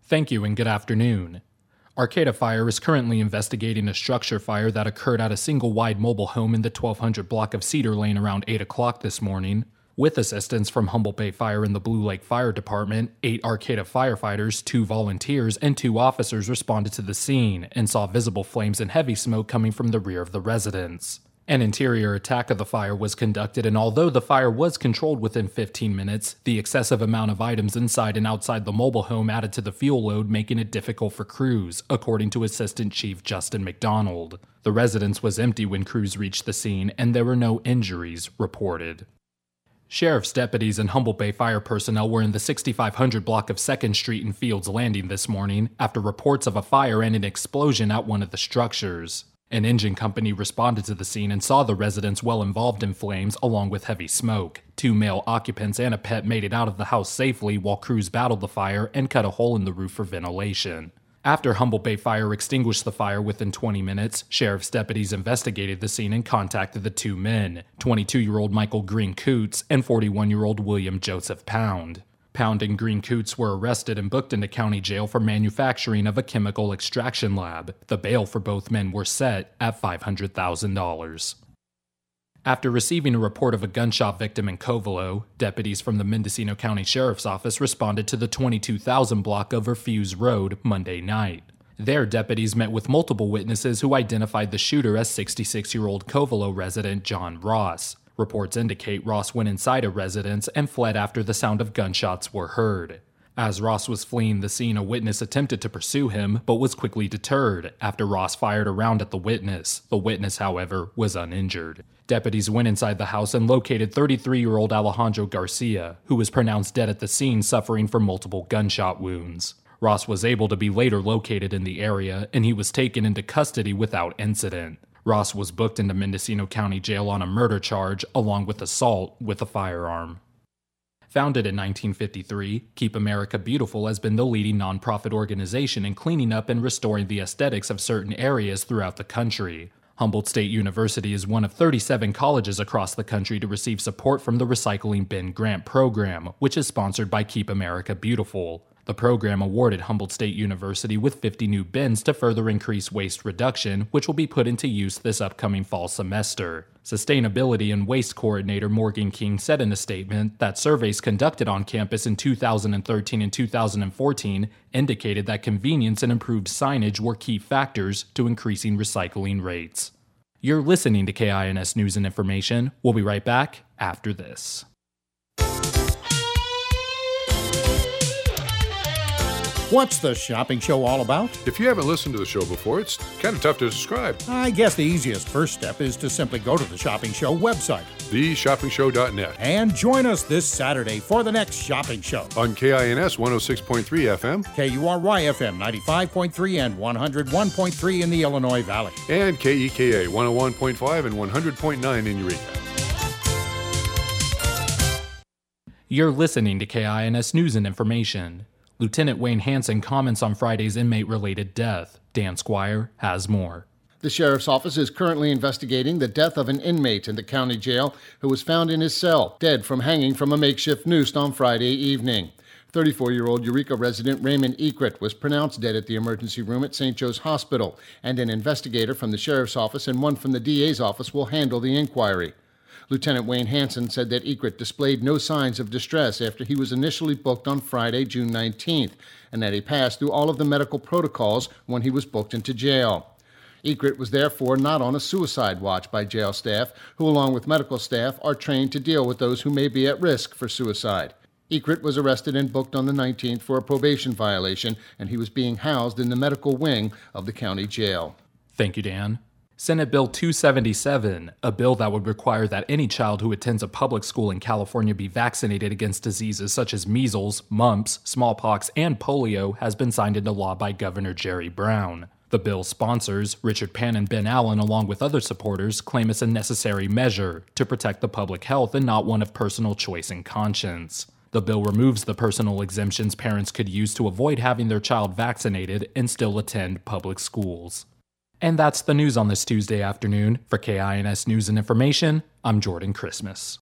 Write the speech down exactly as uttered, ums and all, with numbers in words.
Thank you and good afternoon. Arcata Fire is currently investigating a structure fire that occurred at a single-wide mobile home in the twelve hundred block of Cedar Lane around eight o'clock this morning. With assistance from Humboldt Bay Fire and the Blue Lake Fire Department, eight Arcata firefighters, two volunteers, and two officers responded to the scene and saw visible flames and heavy smoke coming from the rear of the residence. An interior attack of the fire was conducted, and although the fire was controlled within fifteen minutes, the excessive amount of items inside and outside the mobile home added to the fuel load, making it difficult for crews, according to Assistant Chief Justin McDonald. The residence was empty when crews reached the scene, and there were no injuries reported. Sheriff's deputies and Humboldt Bay Fire personnel were in the sixty-five hundred block of second Street and Fields Landing this morning after reports of a fire and an explosion at one of the structures. An engine company responded to the scene and saw the residents well involved in flames along with heavy smoke. Two male occupants and a pet made it out of the house safely while crews battled the fire and cut a hole in the roof for ventilation. After Humboldt Bay Fire extinguished the fire within twenty minutes, sheriff's deputies investigated the scene and contacted the two men, twenty-two-year-old Michael Green Coots and forty-one-year-old William Joseph Pound. Pound and Green Coots were arrested and booked into county jail for manufacturing of a chemical extraction lab. The bail for both men were set at five hundred thousand dollars. After receiving a report of a gunshot victim in Covelo, deputies from the Mendocino County Sheriff's Office responded to the twenty-two thousand block of Refuse Road Monday night. There, deputies met with multiple witnesses who identified the shooter as sixty-six-year-old Covelo resident John Ross. Reports indicate Ross went inside a residence and fled after the sound of gunshots were heard. As Ross was fleeing the scene, a witness attempted to pursue him, but was quickly deterred after Ross fired a round at the witness. The witness, however, was uninjured. Deputies went inside the house and located thirty-three-year-old Alejandro Garcia, who was pronounced dead at the scene, suffering from multiple gunshot wounds. Ross was able to be later located in the area, and he was taken into custody without incident. Ross was booked into Mendocino County Jail on a murder charge, along with assault with a firearm. Founded in nineteen fifty-three, Keep America Beautiful has been the leading nonprofit organization in cleaning up and restoring the aesthetics of certain areas throughout the country. Humboldt State University is one of thirty-seven colleges across the country to receive support from the Recycling Bin Grant Program, which is sponsored by Keep America Beautiful. The program awarded Humboldt State University with fifty new bins to further increase waste reduction, which will be put into use this upcoming fall semester. Sustainability and Waste Coordinator Morgan King said in a statement that surveys conducted on campus in two thousand thirteen and two thousand fourteen indicated that convenience and improved signage were key factors to increasing recycling rates. You're listening to K I N S News and Information. We'll be right back after this. What's the shopping show all about? If you haven't listened to the show before, it's kind of tough to describe. I guess the easiest first step is to simply go to the Shopping Show website, the shopping show dot net, and join us this Saturday for the next shopping show. On K I N S one oh six point three F M, K U R Y F M ninety-five point three and one oh one point three in the Illinois Valley, and K E K A one oh one point five and one hundred point nine in Eureka. You're listening to K I N S News and Information. Lieutenant Wayne Hansen comments on Friday's inmate-related death. Dan Squire has more. The sheriff's office is currently investigating the death of an inmate in the county jail who was found in his cell, dead from hanging from a makeshift noose on Friday evening. thirty-four-year-old Eureka resident Raymond Ekrit was pronounced dead at the emergency room at Saint Joe's Hospital, and an investigator from the sheriff's office and one from the D A's office will handle the inquiry. Lieutenant Wayne Hansen said that Ekrit displayed no signs of distress after he was initially booked on Friday, June nineteenth, and that he passed through all of the medical protocols when he was booked into jail. Ekrit was therefore not on a suicide watch by jail staff, who along with medical staff are trained to deal with those who may be at risk for suicide. Ekrit was arrested and booked on the nineteenth for a probation violation, and he was being housed in the medical wing of the county jail. Thank you, Dan. Senate Bill two seventy-seven, a bill that would require that any child who attends a public school in California be vaccinated against diseases such as measles, mumps, smallpox, and polio, has been signed into law by Governor Jerry Brown. The bill's sponsors, Richard Pan and Ben Allen, along with other supporters, claim it's a necessary measure to protect the public health and not one of personal choice and conscience. The bill removes the personal exemptions parents could use to avoid having their child vaccinated and still attend public schools. And that's the news on this Tuesday afternoon. For K I N S News and Information, I'm Jordan Christmas.